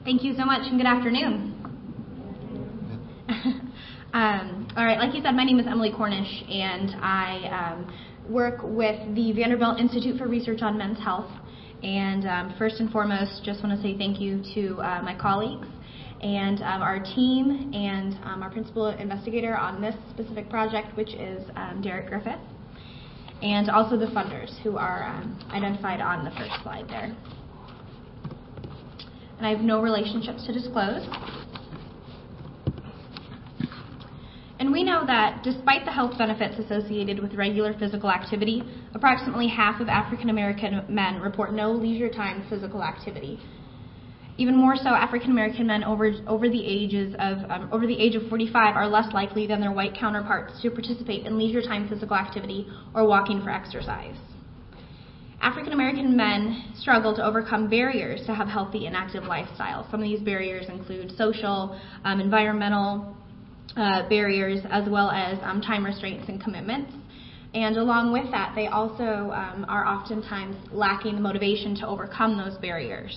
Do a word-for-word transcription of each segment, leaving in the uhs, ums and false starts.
Thank you so much, and good afternoon. um, all right, like you said, my name is Emily Cornish, and I um, work with the Vanderbilt Institute for Research on Men's Health. And um, first and foremost, just want to say thank you to uh, my colleagues and um, our team and um, our principal investigator on this specific project, which is um, Derek Griffith, and also the funders who are um, identified on the first slide there. And I have no relationships to disclose. And we know that despite the health benefits associated with regular physical activity, approximately half of African American men report no leisure time physical activity. Even more so, African American men over over the ages of um, over the age of forty-five are less likely than their white counterparts to participate in leisure time physical activity or walking for exercise. African American men struggle to overcome barriers to have healthy and active lifestyles. Some of these barriers include social, um, environmental uh, barriers, as well as um, time restraints and commitments. And along with that, they also um, are oftentimes lacking the motivation to overcome those barriers.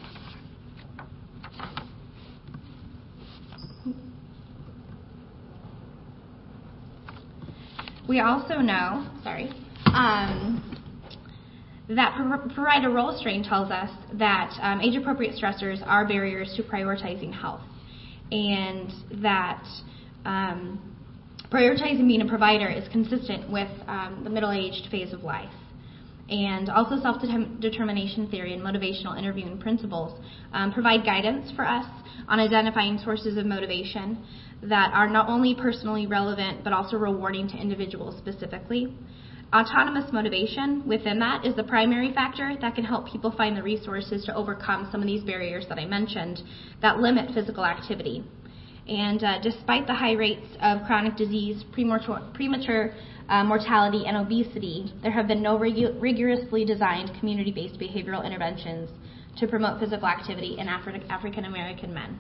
We also know, sorry, um, that provider role strain tells us that um, age-appropriate stressors are barriers to prioritizing health, and that um, prioritizing being a provider is consistent with um, the middle-aged phase of life. And also self-determination theory and motivational interviewing principles um, provide guidance for us on identifying sources of motivation that are not only personally relevant but also rewarding to individuals specifically. Autonomous motivation within that is the primary factor that can help people find the resources to overcome some of these barriers that I mentioned that limit physical activity. And uh, despite the high rates of chronic disease, premature, premature uh, mortality, and obesity, there have been no regu- rigorously designed community-based behavioral interventions to promote physical activity in Afri- African American men.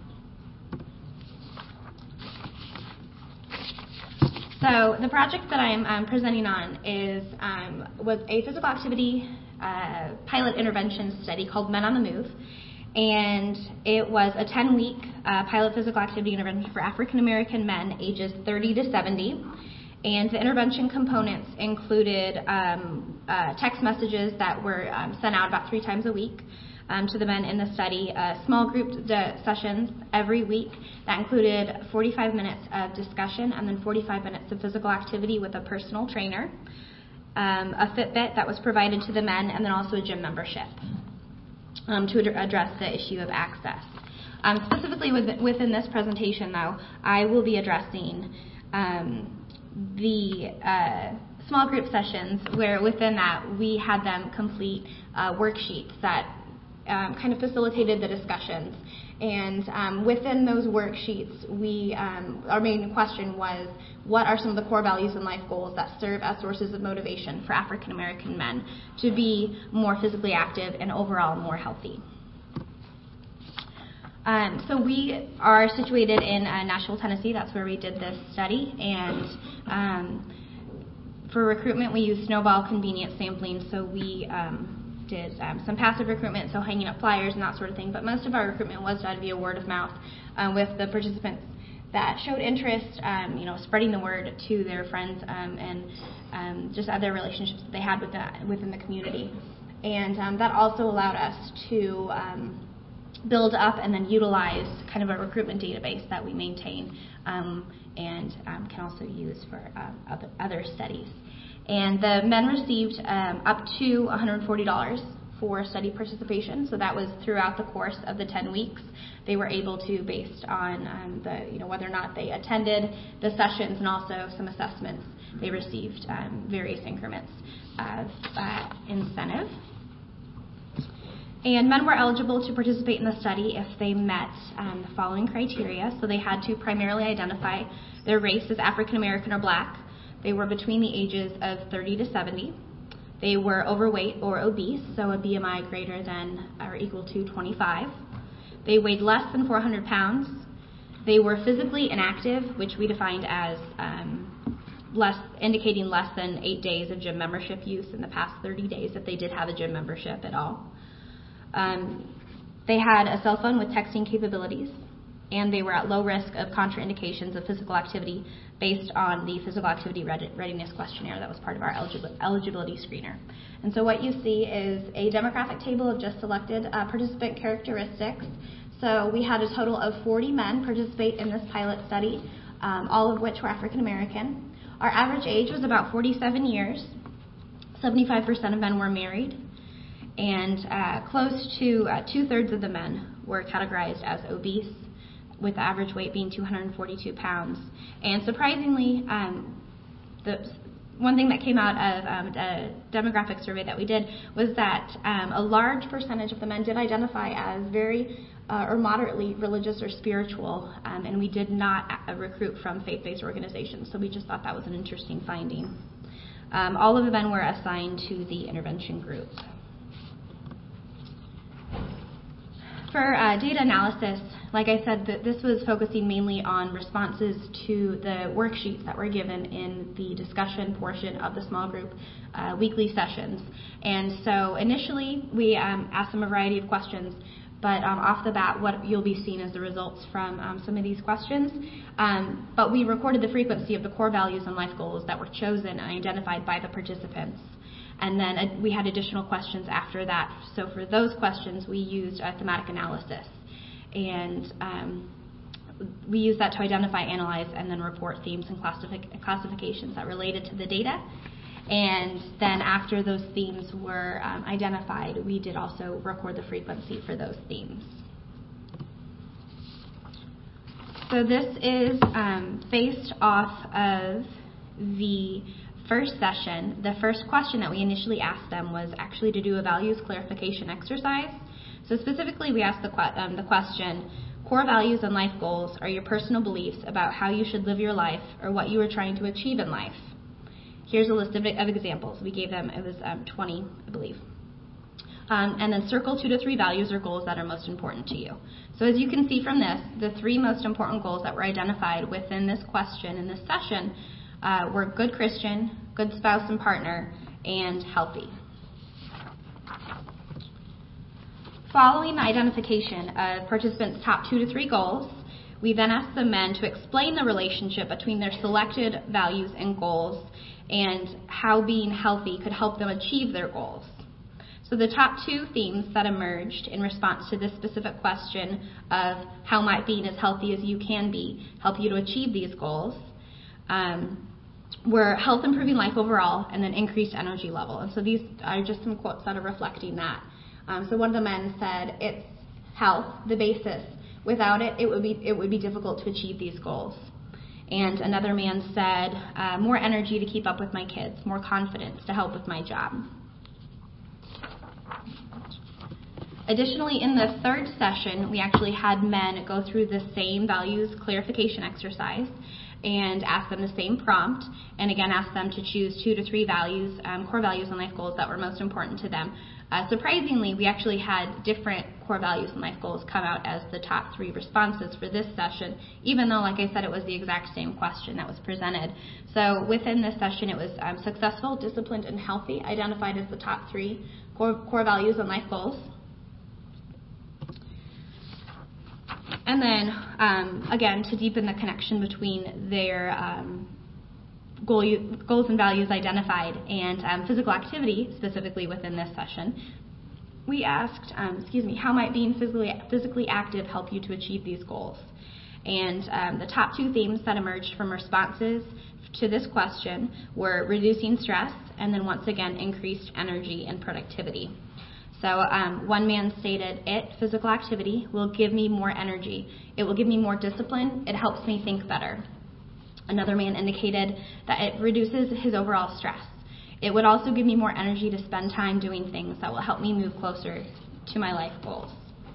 So the project that I'm um, presenting on is um, was a physical activity uh, pilot intervention study called Men on the Move, and it was a ten-week uh, pilot physical activity intervention for African American men ages thirty to seventy, and the intervention components included um, uh, text messages that were um, sent out about three times a week Um, to the men in the study, uh, small group de- sessions every week that included forty-five minutes of discussion and then forty-five minutes of physical activity with a personal trainer, um, a Fitbit that was provided to the men, and then also a gym membership um, to ad- address the issue of access. Um, specifically with, within this presentation, though, I will be addressing um, the uh, small group sessions where within that we had them complete uh, worksheets that Um, kind of facilitated the discussions. And um, within those worksheets, we um, our main question was, what are some of the core values and life goals that serve as sources of motivation for African American men to be more physically active and overall more healthy? Um, so we are situated in uh, Nashville, Tennessee. That's where we did this study. And um, for recruitment, we use snowball convenience sampling. So we um, did um, some passive recruitment, so hanging up flyers and that sort of thing, but most of our recruitment was done via word of mouth um, with the participants that showed interest, um, you know, spreading the word to their friends um, and um, just other relationships that they had with the, within the community. And um, that also allowed us to um, build up and then utilize kind of a recruitment database that we maintain um, and um, can also use for um, other, other studies. And the men received um, up to one hundred forty dollars for study participation. So that was throughout the course of the ten weeks. They were able to, based on um, the, you know, whether or not they attended the sessions and also some assessments, they received um, various increments of uh, incentive. And men were eligible to participate in the study if they met um, the following criteria. So they had to primarily identify their race as African American or Black. They were between the ages of thirty to seventy. They were overweight or obese, so a B M I greater than or equal to twenty-five. They weighed less than four hundred pounds. They were physically inactive, which we defined as um, less, indicating less than eight days of gym membership use in the past thirty days if they did have a gym membership at all. Um, They had a cell phone with texting capabilities, and they were at low risk of contraindications of physical activity based on the physical activity readiness questionnaire that was part of our eligibility screener. And so what you see is a demographic table of just selected uh, participant characteristics. So we had a total of forty men participate in this pilot study, um, all of which were African American. Our average age was about forty-seven years. seventy-five percent of men were married, and uh, close to uh, two-thirds of the men were categorized as obese, with the average weight being two hundred forty-two pounds. And surprisingly, um, the one thing that came out of um, a demographic survey that we did was that um, a large percentage of the men did identify as very uh, or moderately religious or spiritual, um, and we did not uh, recruit from faith-based organizations. So we just thought that was an interesting finding. Um, all of the men were assigned to the intervention group. For uh, data analysis, like I said, th- this was focusing mainly on responses to the worksheets that were given in the discussion portion of the small group uh, weekly sessions. And so initially, we um, asked them a variety of questions, but um, off the bat, what you'll be seeing is the results from um, some of these questions. Um, but we recorded the frequency of the core values and life goals that were chosen and identified by the participants. And then uh, we had additional questions after that. So for those questions, we used a thematic analysis. And um, we used that to identify, analyze, and then report themes and classific- classifications that related to the data. And then after those themes were um, identified, we did also record the frequency for those themes. So this is um, based off of the first session. The first question that we initially asked them was actually to do a values clarification exercise. So specifically, we asked the, que- um, the question, core values and life goals are your personal beliefs about how you should live your life or what you are trying to achieve in life. Here's a list of, of examples. We gave them, it was um, twenty, I believe. Um, and then circle two to three values or goals that are most important to you. So as you can see from this, the three most important goals that were identified within this question in this session uh, were good Christian, good spouse and partner, and healthy. Following the identification of participants' top two to three goals, we then asked the men to explain the relationship between their selected values and goals and how being healthy could help them achieve their goals. So the top two themes that emerged in response to this specific question of how might being as healthy as you can be help you to achieve these goals um, were health improving life overall and then increased energy level. And so these are just some quotes that are reflecting that. Um, so one of the men said, it's health, the basis. Without it, it would be it would be difficult to achieve these goals. And another man said, uh, more energy to keep up with my kids, more confidence to help with my job. Additionally, in the third session, we actually had men go through the same values clarification exercise and ask them the same prompt, and again ask them to choose two to three values, um, core values and life goals that were most important to them. Uh, surprisingly, we actually had different core values and life goals come out as the top three responses for this session, even though, like I said, it was the exact same question that was presented. So within this session, it was um, successful, disciplined, and healthy, identified as the top three core, core values and life goals. And then, um, again, to deepen the connection between their um, goal, goals and values identified and um, physical activity, specifically within this session, we asked, um, excuse me, how might being physically, physically active help you to achieve these goals? And um, the top two themes that emerged from responses to this question were reducing stress and then, once again, increased energy and productivity. So um, one man stated, it, physical activity, will give me more energy. It will give me more discipline. It helps me think better. Another man indicated that it reduces his overall stress. It would also give me more energy to spend time doing things that will help me move closer to my life goals.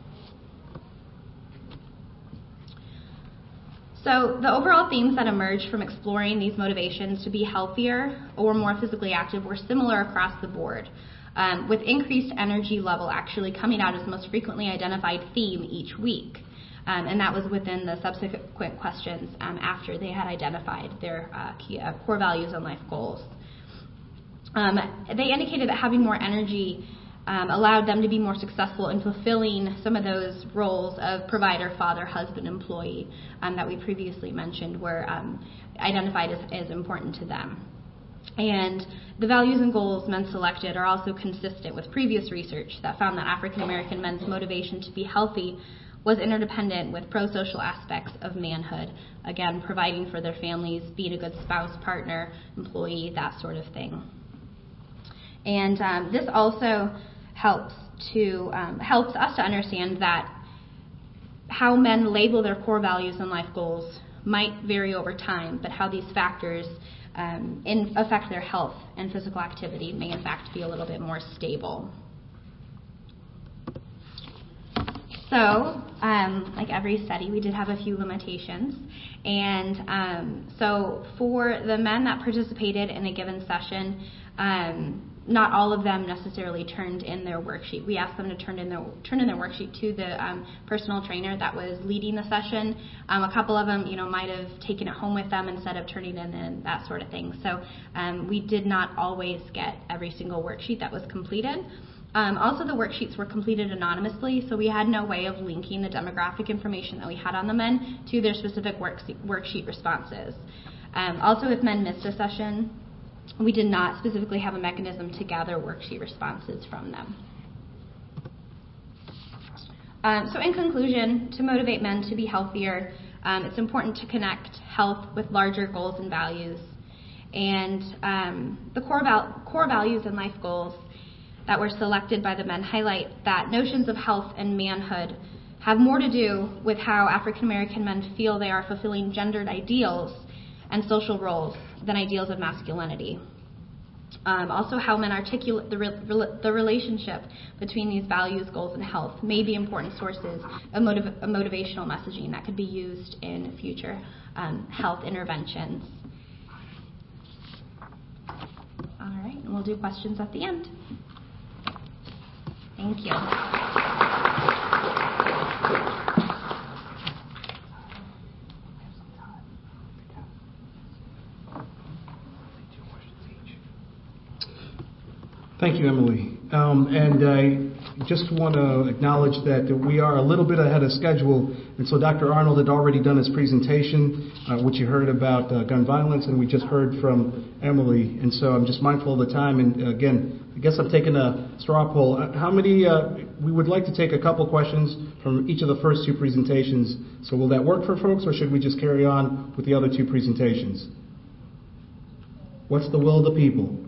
So the overall themes that emerged from exploring these motivations to be healthier or more physically active were similar across the board, um, with increased energy level actually coming out as the most frequently identified theme each week. Um, and that was within the subsequent questions um, after they had identified their uh, key, uh, core values and life goals. Um, they indicated that having more energy um, allowed them to be more successful in fulfilling some of those roles of provider, father, husband, employee um, that we previously mentioned were um, identified as, as important to them. And the values and goals men selected are also consistent with previous research that found that African American men's motivation to be healthy was interdependent with pro-social aspects of manhood. Again, providing for their families, being a good spouse, partner, employee, that sort of thing. And um, this also helps to um, helps us to understand that how men label their core values and life goals might vary over time, but how these factors um, in, affect their health and physical activity may in fact be a little bit more stable. So, um, like every study, we did have a few limitations. And um, so for the men that participated in a given session, um, not all of them necessarily turned in their worksheet. We asked them to turn in their turn in their worksheet to the um, personal trainer that was leading the session. Um, a couple of them, you know, might have taken it home with them instead of turning it in and that sort of thing. So um, we did not always get every single worksheet that was completed. Um, also, the worksheets were completed anonymously, so we had no way of linking the demographic information that we had on the men to their specific work, worksheet responses. Um, also, if men missed a session, we did not specifically have a mechanism to gather worksheet responses from them. Um, so in conclusion, to motivate men to be healthier, um, it's important to connect health with larger goals and values. And um, the core, val- core values and life goals that were selected by the men highlight that notions of health and manhood have more to do with how African American men feel they are fulfilling gendered ideals and social roles than ideals of masculinity. Um, also, how men articulate the, re- the relationship between these values, goals, and health may be important sources of, motiv- of motivational messaging that could be used in future um, health interventions. All right, and we'll do questions at the end. Thank you. Thank you, Emily. Um, and I just want to acknowledge that we are a little bit ahead of schedule. And so Doctor Arnold had already done his presentation, uh, which you heard about uh, gun violence, and we just heard from Emily. And so I'm just mindful of the time. And uh, again, I guess I've taken a straw poll. How many, uh, we would like to take a couple questions from each of the first two presentations. So will that work for folks, or should we just carry on with the other two presentations? What's the will of the people?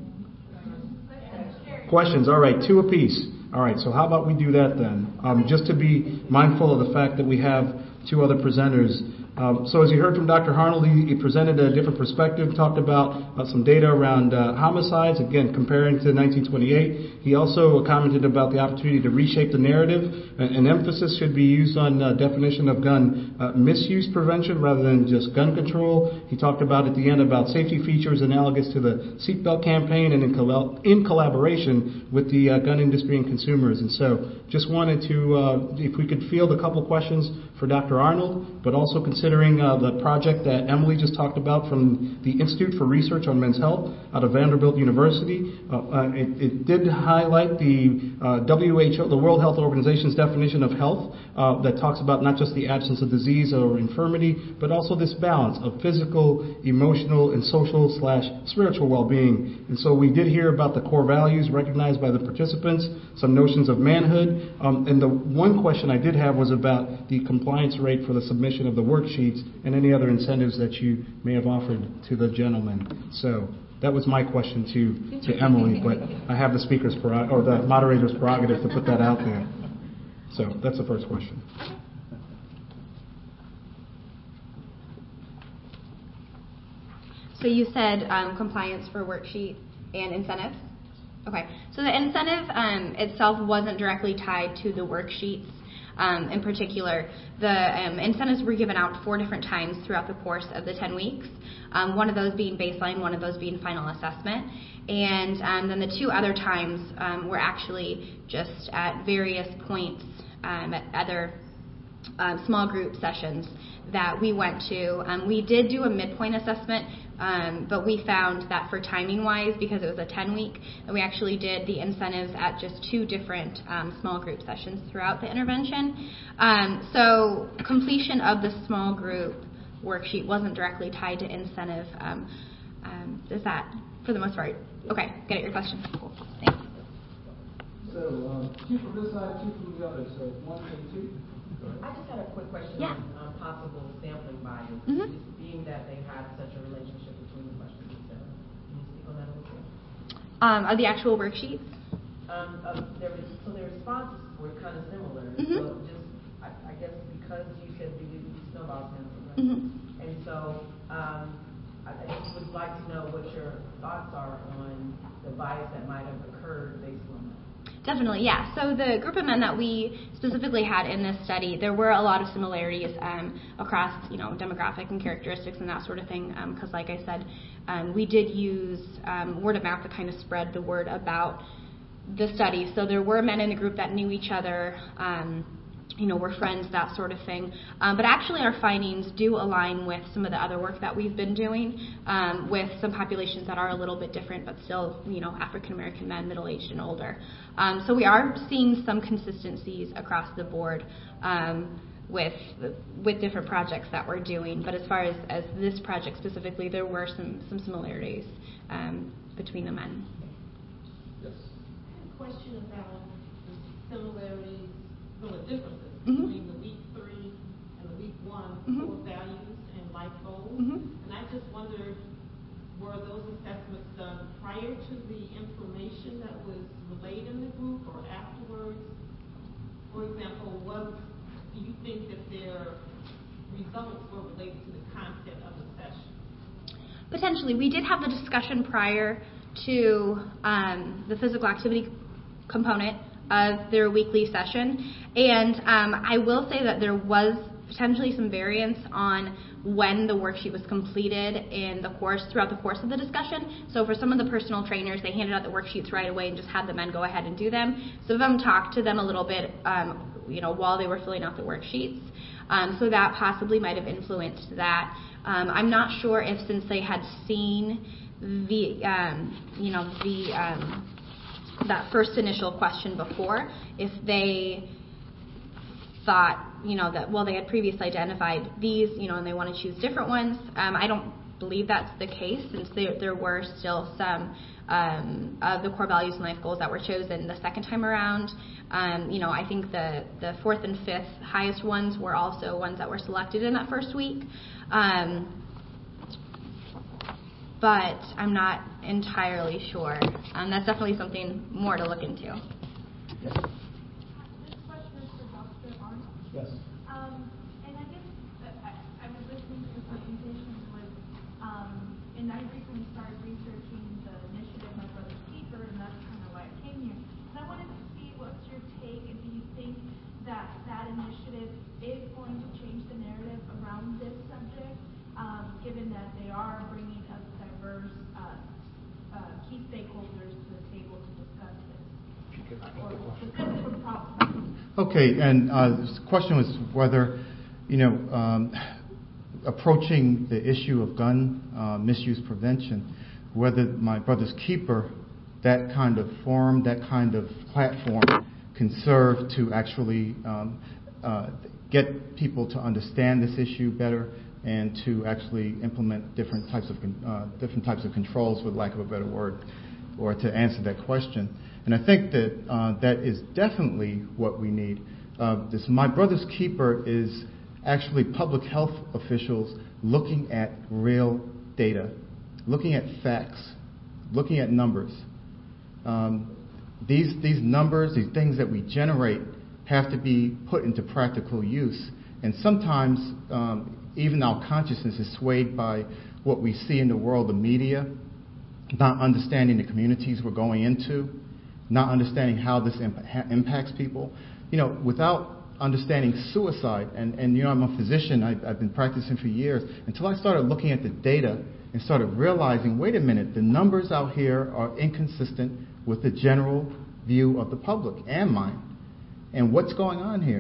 Questions, all right, two apiece. All right, so how about we do that then? Um, just to be mindful of the fact that we have two other presenters. Um, so as you heard from Doctor Arnold, he, he presented a different perspective, talked about uh, some data around uh, homicides, again, comparing to nineteen twenty-eight. He also commented about the opportunity to reshape the narrative. An emphasis should be used on uh, definition of gun uh, misuse prevention rather than just gun control. He talked about at the end about safety features analogous to the seatbelt campaign and in, col- in collaboration with the uh, gun industry and consumers. And so just wanted to, uh, if we could field a couple questions for Doctor Arnold, but also considering uh, the project that Emily just talked about from the Institute for Research on Men's Health out of Vanderbilt University. Uh, uh, it, it did highlight the uh, W H O, the World Health Organization's definition of health uh, that talks about not just the absence of disease or infirmity, but also this balance of physical, emotional, and social slash spiritual well-being. And so we did hear about the core values recognized by the participants, some notions of manhood. Um, and the one question I did have was about the compliance rate for the submission of the worksheets and any other incentives that you may have offered to the gentleman. So that was my question to, to Emily, but I have the speaker's prerog- or the moderator's prerogative to put that out there. So that's the first question. So you said um, compliance for worksheet and incentives? Okay. So the incentive um, itself wasn't directly tied to the worksheets. Um, in particular, the um, incentives were given out four different times throughout the course of the ten weeks, um, one of those being baseline, one of those being final assessment. And um, then the two other times um, were actually just at various points um, at other um, small group sessions that we went to. Um, we did do a midpoint assessment, um, but we found that for timing-wise, because it was a ten-week, that we actually did the incentives at just two different um, small group sessions throughout the intervention. Um, so completion of the small group worksheet wasn't directly tied to incentive. Um, um, is that, for the most part? Okay, get at your question. Cool. Thanks. So, um, two from this side, two from the other. So, one and two. I just had a quick question Yeah. on um, possible sampling bias, Mm-hmm. just being that they have such a relationship between the questions and cetera. Can you speak on that a little bit? Um, are the actual worksheets? Um, uh, their, so their responses were kind of similar. Mm-hmm. So just, I, I guess because you said we didn't do snowball sampling, right? Mm-hmm. And so um, I, I just would like to know what your thoughts are on the bias that might have occurred based on that. Definitely, yeah. So the group of men that we specifically had in this study, there were a lot of similarities um, across, you know, demographic and characteristics and that sort of thing. Because, um, like I said, um, we did use um, word of mouth to kind of spread the word about the study. So there were men in the group that knew each other. Um, you know, we're friends, that sort of thing. Um, but actually our findings do align with some of the other work that we've been doing um, with some populations that are a little bit different, but still, you know, African-American men, middle-aged and older. Um, so we are seeing some consistencies across the board um, with with different projects that we're doing. But as far as, as this project specifically, there were some, some similarities um, between the men. Yes. I have a question about the similarities, no, the differences Mm-hmm. between the week three and the week one Mm-hmm. core values and life goals. Mm-hmm. And I just wondered, were those assessments done prior to the information that was relayed in the group or afterwards? For example, was, do you think that their results were related to the content of the session? Potentially. We did have the discussion prior to um, the physical activity component of their weekly session. And um, I will say that there was potentially some variance on when the worksheet was completed in the course, throughout the course of the discussion. So for some of the personal trainers, they handed out the worksheets right away and just had the men go ahead and do them. Some of them talked to them a little bit, um, you know, while they were filling out the worksheets. Um, so that possibly might have influenced that. Um, I'm not sure if, since they had seen the, um, you know, the um, that first initial question before, if they thought, you know, that, well, they had previously identified these, you know, and they want to choose different ones. Um, I don't believe that's the case, since there, there were still some um, of the core values and life goals that were chosen the second time around. Um, you know, I think the, the fourth and fifth highest ones were also ones that were selected in that first week. Um, but I'm not entirely sure. Um, that's definitely something more to look into. Yes. This question is for Doctor Arnold. Yes. Um, and I guess uh, I, I was listening to the presentations with, um, and I recently started researching the initiative My Brother's Keeper, and that's kind of why I came here. And I wanted to see what's your take, and do you think that that initiative is going to change the narrative around this subject, um, given that they are bringing a diverse uh, uh, key stakeholders to the table to discuss this, or specific problems? Okay, and uh, the question was whether, you know, um, approaching the issue of gun uh, misuse prevention, whether My Brother's Keeper, that kind of forum, that kind of platform, can serve to actually um, uh, get people to understand this issue better and to actually implement different types of uh, different types of controls, for lack of a better word, or to answer that question. And I think that uh, that is definitely what we need. Uh, this My Brother's Keeper is actually public health officials looking at real data, looking at facts, looking at numbers. Um, these these numbers, these things that we generate, have to be put into practical use. And sometimes um, even our consciousness is swayed by what we see in the world of media, not understanding the communities we're going into, not understanding how this imp- impacts people. You know, without understanding suicide, and, and you know, I'm a physician, I, I've been practicing for years, until I started looking at the data and started realizing, wait a minute, the numbers out here are inconsistent with the general view of the public and mine. And what's going on here?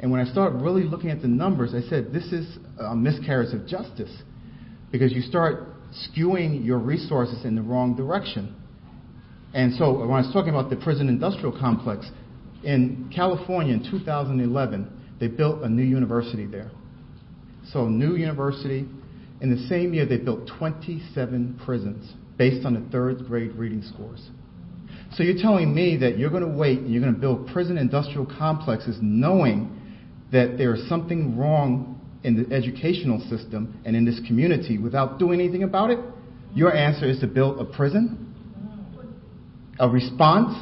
And when I started really looking at the numbers, I said, this is a miscarriage of justice, because you start skewing your resources in the wrong direction. And so when I was talking about the prison industrial complex, in California in two thousand eleven, they built a new university there. So new university. In the same year, they built twenty-seven prisons based on the third grade reading scores. So you're telling me that you're going to wait and you're going to build prison industrial complexes knowing that there is something wrong in the educational system and in this community without doing anything about it? Your answer is to build a prison? A response?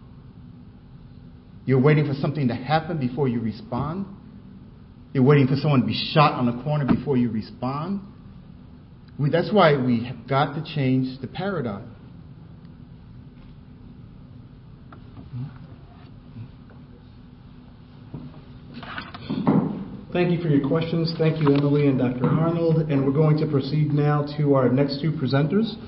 You're waiting for something to happen before you respond? You're waiting for someone to be shot on the corner before you respond? We, that's why we have got to change the paradigm. Thank you for your questions. Thank you, Emily and Doctor Arnold. And we're going to proceed now to our next two presenters.